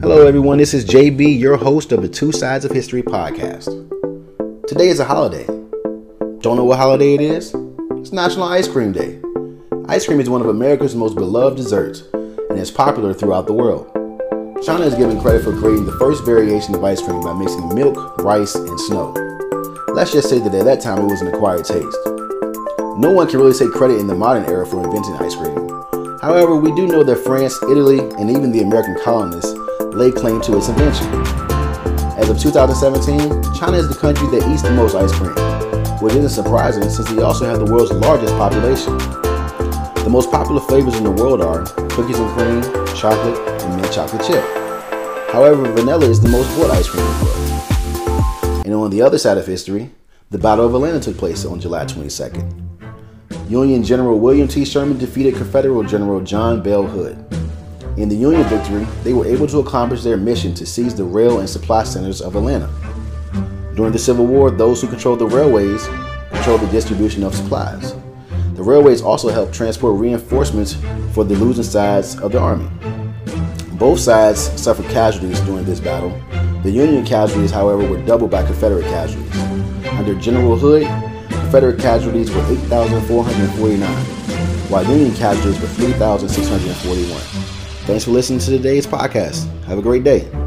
Hello everyone, this is JB, your host of the Two Sides of History podcast. Today is a holiday. Don't know what holiday it is? It's National Ice Cream Day. Ice cream is one of America's most beloved desserts and is popular throughout the world. China is given credit for creating the first variation of ice cream by mixing milk, rice, and snow. Let's just say that at that time it was an acquired taste. No one can really take credit in the modern era for inventing ice cream. However, we do know that France, Italy, and even the American colonists laid claim to its invention. As of 2017, China is the country that eats the most ice cream, which isn't surprising since they also have the world's largest population. The most popular flavors in the world are cookies and cream, chocolate, and mint chocolate chip. However, vanilla is the most bought ice cream in the world. And on the other side of history, the Battle of Atlanta took place on July 22nd. Union General William T. Sherman defeated Confederate General John Bell Hood. In the Union victory, they were able to accomplish their mission to seize the rail and supply centers of Atlanta. During the Civil War, those who controlled the railways controlled the distribution of supplies. The railways also helped transport reinforcements for the losing sides of the army. Both sides suffered casualties during this battle. The Union casualties, however, were doubled by Confederate casualties. Under General Hood, Confederate casualties were 8,449, while Union casualties were 3,641. Thanks for listening to today's podcast. Have a great day.